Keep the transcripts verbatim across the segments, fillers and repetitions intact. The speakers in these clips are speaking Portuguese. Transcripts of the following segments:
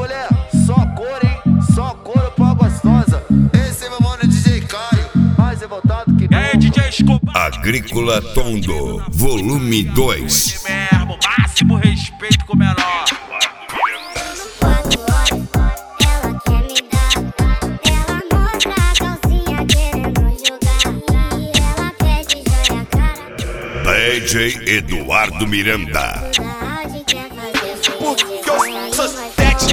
mulher, só cor, hein? Só couro pra gostosa. Esse é meu mano D J Caio, mais revoltado que é D J Escobar. Agrícola Tondo, volume dois. Mesmo, máximo respeito com o menor. D J Eduardo Miranda. Porque eu sou sete.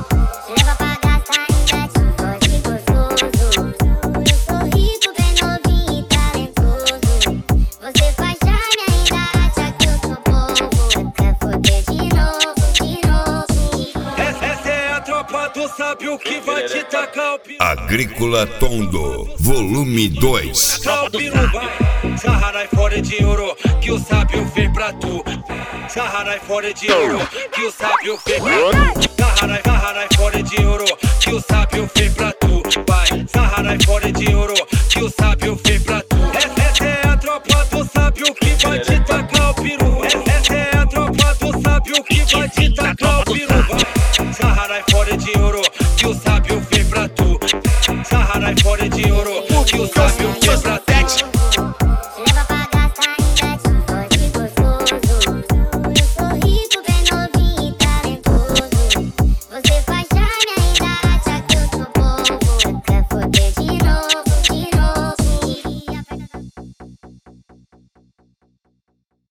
Sabe o que vai te tacar o piru? Agrícola Tondo, volume dois. O piru vai, sarra fora de ouro, que o sábio fez pra tu. Sarra fora de ouro, que o sábio fez pra tu. Sarra, sarra fora de ouro, que o sábio fez pra tu. Vai, sarra fora de ouro, que o sábio fez pra tu. Essa é a tropa do sábio que vai te tacar o piru. Essa é a tropa do sábio que vai te tacar o piru. Vai, sarra fora de ouro, que o sábio fez pra tu. Sarra fora de ouro, que o sábio fez pra tu.